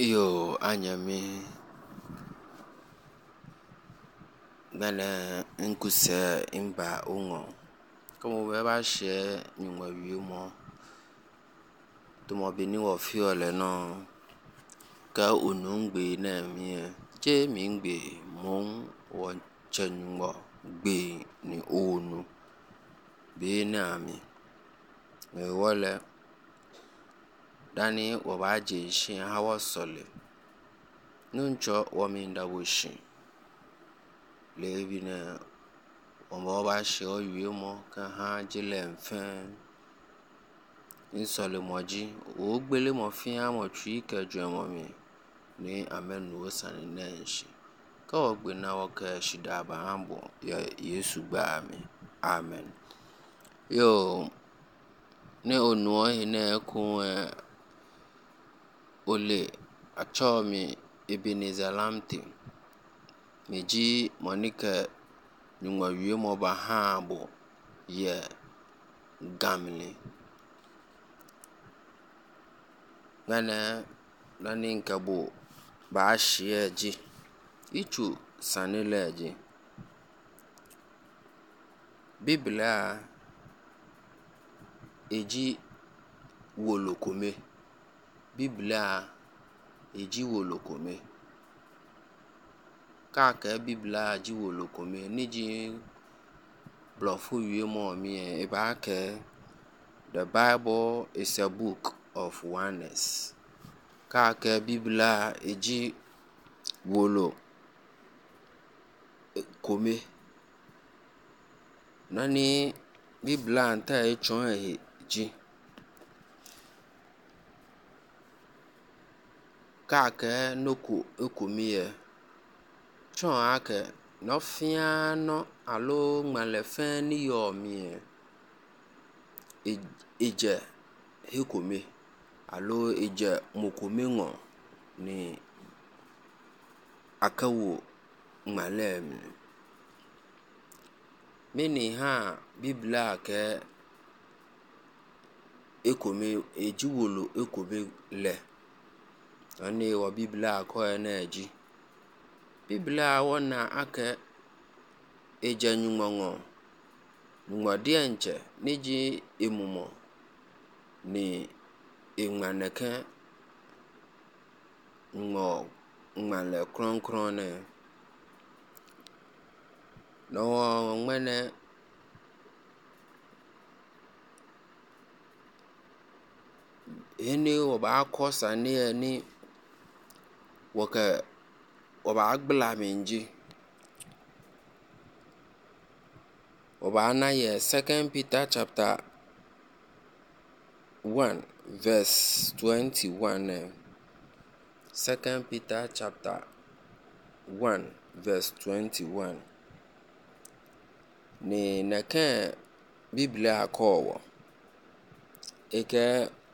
Yo anyami gana nkuse imba ungo como beba she nyuma wiemo to mo bini wo fiole no ka onungbe na mi je mi ngbe mon wo chenyumo gbe ni onu be na mi me wole dani wo ba je shi hawo sole nuncho wo mi ndawo shi lebine wo ba she o wiemo ka ha jile mfen insole moji o gbele mo fi amo twi ka dwemo mi ni amenu osane na nshi ka wo gbe na wo ka shida ba ambo ya Yesu gba mi amen. Yo ne onu hine ku ole acho mi Ebenezer Lamte meji Monica nyuma wiemo ba ha bo ye gamle nani nkabo ba shieji ichu sanileji Biblia eji wolokome Biblia eji wolokome kaka Biblia eji wolokome niji blofu wiemo mi eba ke the Bible is a book of oneness kaka Biblia eji wolo kome nani Biblia anta echon eji kaka noko ekomie chon ake no fiano alo ngmalefen ni yo mi eje hekome alo eje mokome ngo ni akawo ngmalem mini ha Biblia ke ekome eji wolo ekome le ani wo Biblia ko na eji Biblia wona ake eje nyumongo ngode enche niji emumo ni engmaneke ngo ngmale kronkron ne no ngmene ene wo ba kosa ne ni woke wo ba gbla minji wo ba na ye 2 Peter chapter 1 verse 21 2 Peter chapter 1 verse 21 ni neke Biblia akowo eke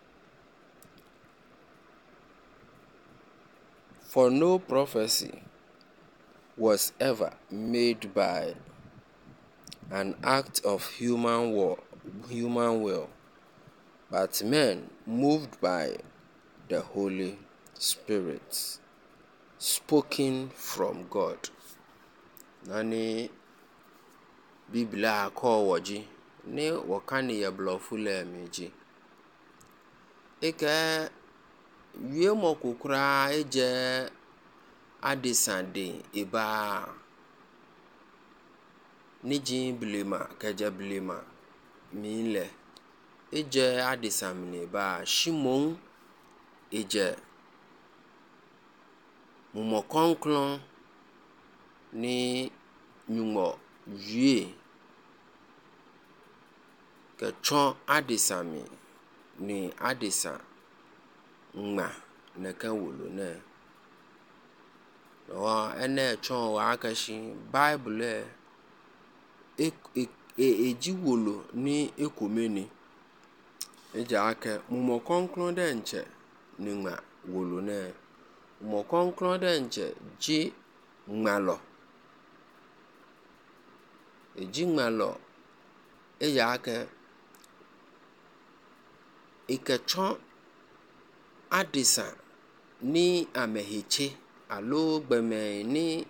for no prophecy was ever made by an act of human will, but men moved by the Holy Spirit, spoken from God. Nani Biblia ko waji ne wakani ya blofule meji eke wiemo kukura eje adisande eba niji blema keje blema mile eje adisamne ba shimon eje mumo konklon ni nyumo wie ke chon adisami ni adisa ngma neke wolo ne o ene chon wa akashi Bible eji wolo ni ekomeni eja ake mumo konklon de nche ni ngma wolo ne mumo konklon de nche ji ngmalo eji ngmalo eja ake ikechon adisa ni ameheche alo gbeme ni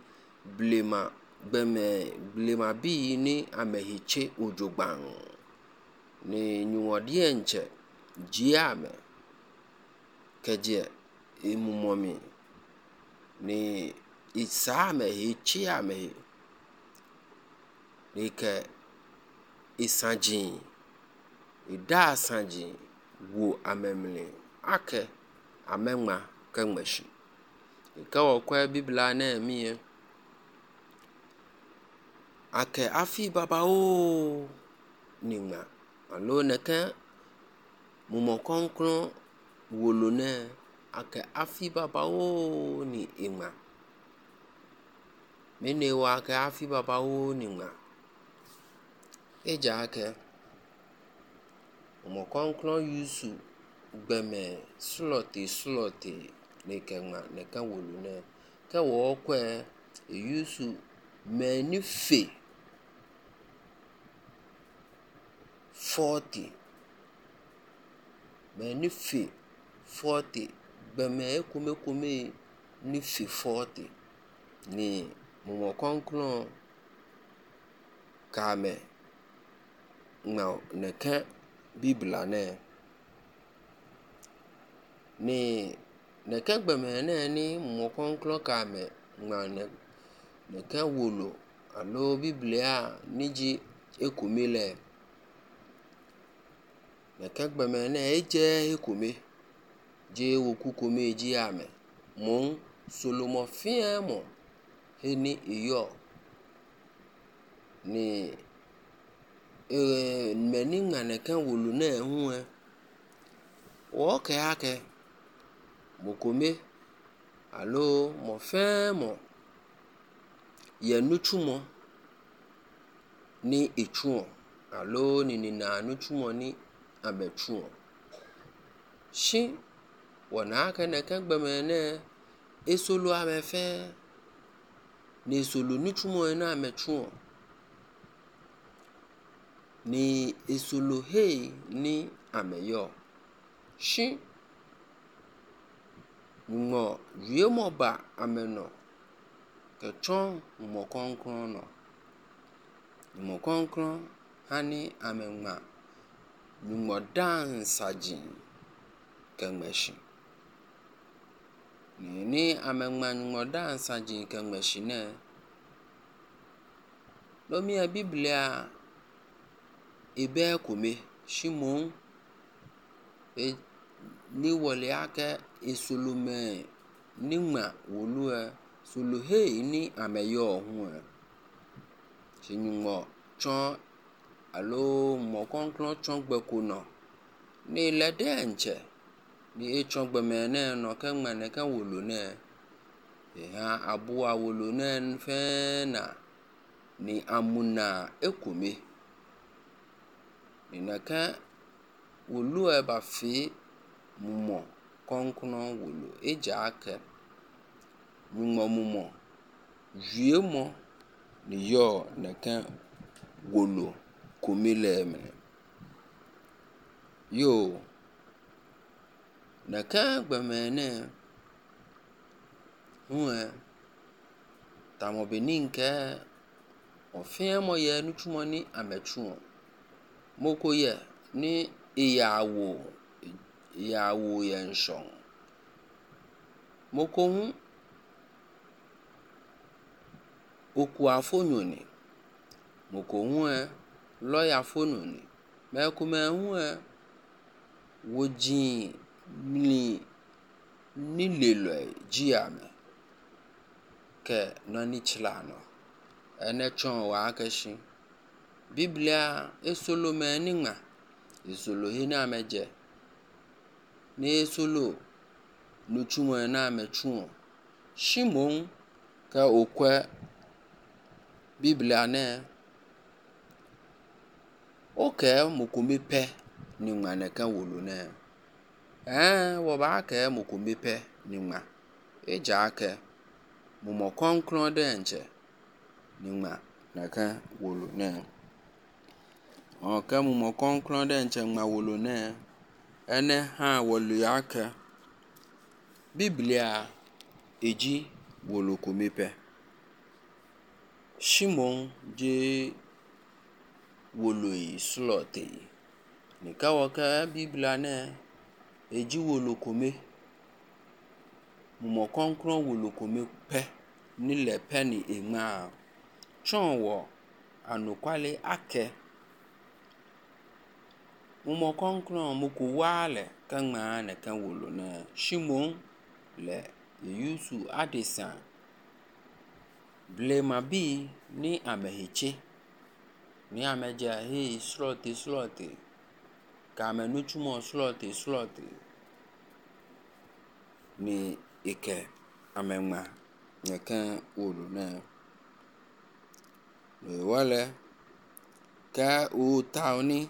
blema bi ni ameheche ojogban ni nyuodie nche jiame keje emumomi ni isame hechiame ni ke isanjin ida sanjin wo amemle ake amengma kengmeshi ke okwa bibla na mi ake afi baba o ningma alo neke mumo konkron wolone ake afi baba o ni ingma mene wa ake afi baba o ningma eja ake mumo konkron yusu gbeme slote nekengma neka wolone ke wo okwe yusu menife 40 gbeme ekome ni fe 40 ni mumo konkron kame na neke bibla ne ni neke gbeme ne ni mumo konkron kame na neke wolo alo biblia niji ekomele neke gbeme ne eje ekome je wokukome ji ame mon solomo fiemo heni iyo ni meni nganeke wolo ne huwe oke ake mokome alo mo femo ye nuchumo ni echuo alo ni na nuchumo ni amechuo shi wona ake neke gbeme ne esolo amefe ni esolo nuchumo na amechuo ni esolo he ni ameyo shi ngo wiemo ba ameno kechon mo konkron no mo konkron hani amengma ngo dansajin kengmeshi ni amengma ngo dansajin kengmeshi ne lo mi biblia ebe kome shimon ni wole ake esolume ningma wolue solo he ni ameyo huwe shingo chon alo mo konkron chon gbekono ni lede nche ni echon gbemene no kengma ne kan wolo ne ha abuwa wolo ne fe na ni amuna ekome ni naka wolo ba fi mumo konkron wolo eja ake mumo wiemo ni yo naka wolo komile me yo naka gbemene huwe tamo beninke ofiemo ye nuchumo ni amechuo moko ye ni iyawo yenshon moko hu oku afonyoni moko hu lawyer fononi mekume hu wojin ni lelo jiame ke nani chilano ene chon wa akeshi biblia esolo meninga esolo hina ameje ni esolo nuchumo na amechuo shimon ka okwe biblia ne oke mokomepe ni ngane kan wolo ne wo ba ke mokomepe ni ngma eja ake mumo konkron de nche ni ngma na kan wolo ne mumo konkron de nche ngma wolo ne ene ha wolo yake Biblia eji wolokomepe. Shimon je woloi slote. Nika waka Biblia ne eji wolokome. Mumo konkron wolokome pe nile pe ni ema. Chon wo anukwale ake. Mumo konkron muko wale kangma ne kan wolo ne. Shimon le yusu adesan blema bi ni amehiche ni ameja he slote ka amenuchumo slote ni ike amema nekan wolo ne wale ka o tauni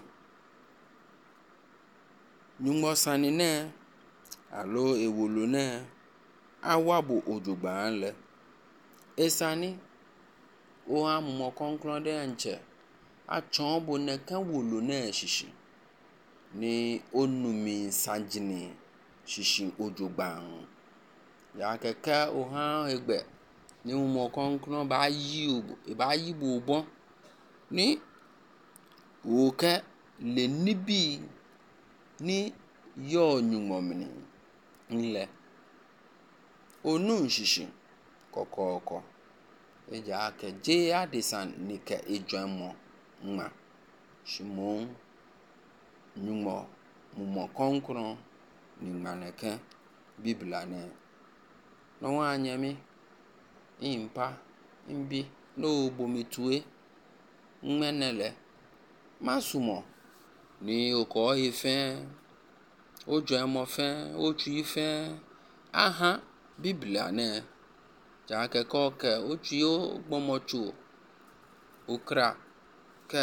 nyumo sani ne alo ewolo ne awabo ojogba le esani o ha mumo konkron de nche achon bo ne kan wolo ne shishi ni onumi sanjini shishi ojogba ya keke o ha egbe ni mumo konkron ba yi bo bon ni o ke le nibi ni yo nyumo mini nle onu shishi kokoko eja ke je adesan ni ke ejomo nma Shimon nyumo mumo konkron ni maneke Biblia ne no anyemi impa imbi no bomitue nmenele masumo ni oko ife ojomo fe ochu ife aha Biblia ne ja ke koke ochu gbomochu okra ke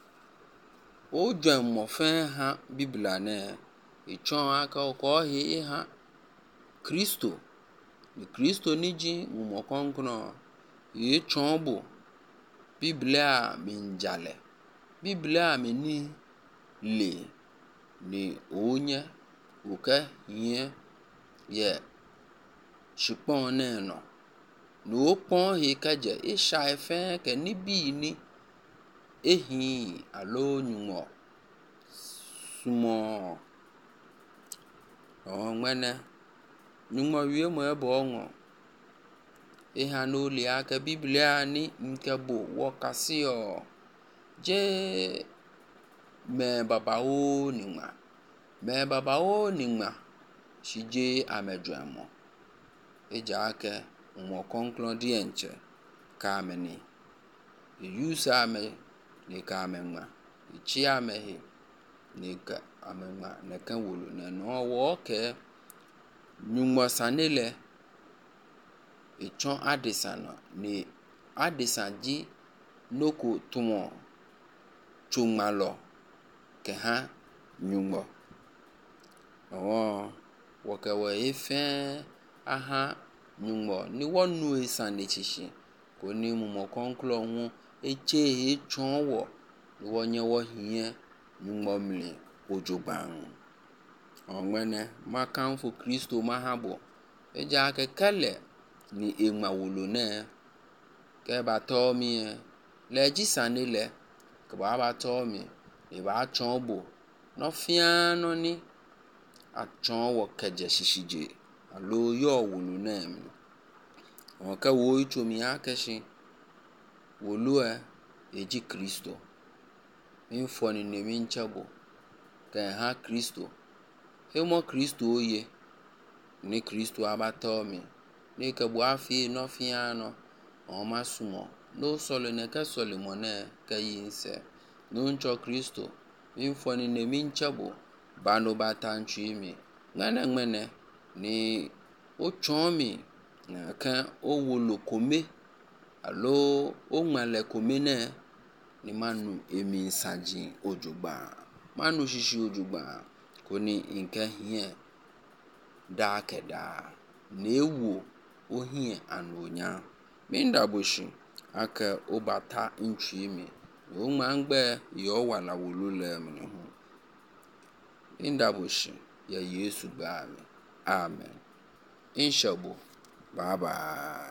ojomo fe ha Biblia ne ichon aka oko hi ha Kristo niji mumo konkron ichon bo Biblia minjale Biblia mini le ni onye oke yin ye shipon ne no no pon he kaje isha efe ke nibi ni ehin alo nyumo sumo onwene nyumo wie mo ebo onwo eha no le ake Biblia ni nkebo wokasio je me baba o nima shije amejamo eja ake mumo konkron di enche ka ameni yusa ame ni ka amenma ichi amehi ni ka amenma ne kan wolo ne no wo ke nyumo sanile ichon adesan ni adesan ji noko tumo chumalo ke ha nyumo woke we ife aha nyumo ni wonu esan ni chishi ko ni mumo konkron hu eche echon wo ni wonye wo hie nyumo mli ojogban onwene makanfo Kristo mahabo eja ke kele ni ema wolo ne ke ba to mi le jisanile ke ba to mi e ba chon bo no fiano ni achon wo keje shishije alo yo wolo ne mi o ke wo ichomi akeshi wolo eji Kristo infoni ne minchabo ke ha Kristo hemo Kristo oye ni Kristo abatomi ni ke bo afi no fiano o masumo no solo ne ke solimone ke yinse no ncho Kristo infoni ne minchabo bano batanchimi ngene ni ochomi na kan owolo kome alo o male kome ne ni manu emi sanji ojogba manu shishi ojogba koni nke hie da keda newo ohie anonya minda boshi aka obata nchimi o mangbe yo wala wolule mnihu minda boshi ya Yesu gba amen. Inshabo. Bye bye.